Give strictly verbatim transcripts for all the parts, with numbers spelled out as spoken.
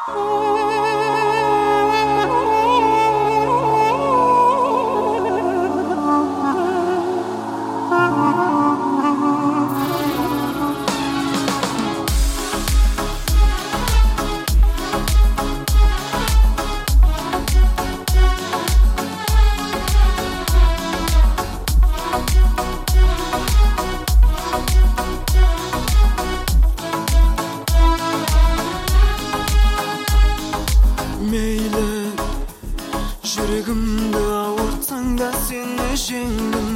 Meyli жүрегімді ауыртсаң да сені жеңдім.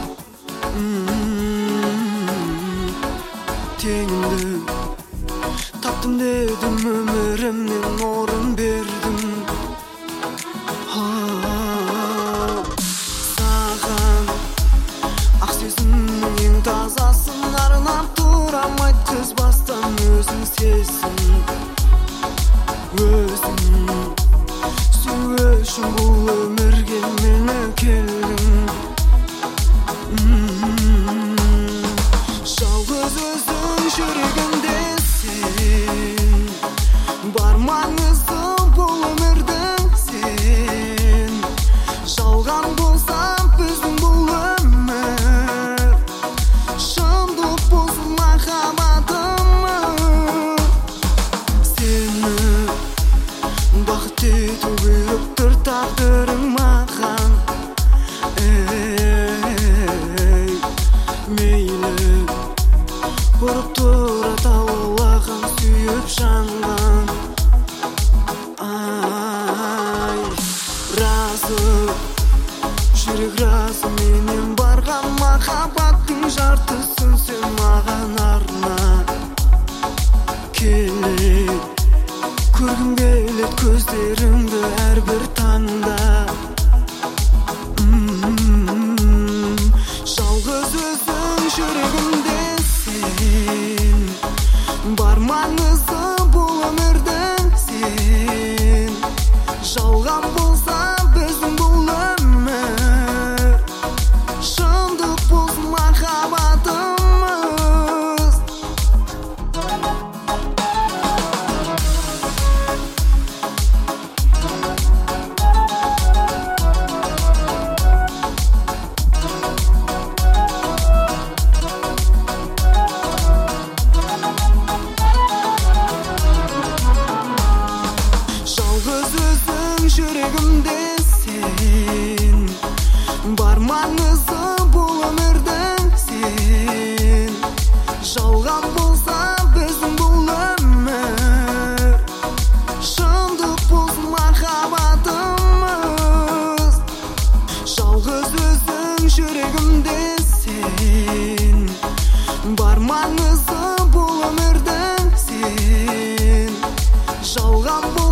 Теңімді таптым дедім, өмірімнен орын бердім. Саған ақ сезімнің ең тазасын арнап тұрам, айтқыз бастан өзің сезсін. Өзің сүю үшін бұл өмірге мені келдің. Жалғыз өзің жүрегімде сен, бар маңызы бұл өмірдің сен. Жалған болса біздің бұл өмір, шындық болсын махаббатымыз. Сені бақыт ету бұйырып тұр тағдырың маған. Ей, мейлі бұрып тұра таулаған, сүйіп жанған. Ай, разы жүрек разы, менен барған махаббаттың жартысын сен маған арна. Келеді көргім келеді көздеріңді әрбір таңда. Жалғыз өзің жүрегімде сен, бар маңызы бұл өмірдің сен. Жалған болса біздің бұл өмір, шындық болсын махаббатымыз. Жүрегімде сен, бар маңызы бұл өмірдің сен. Жалған болса біздің бұл өмір, шындық болсын махаббатымыз. Жалғыз өзің жүрегімде сен, бар маңызы бұл өмірдің сен. Жалған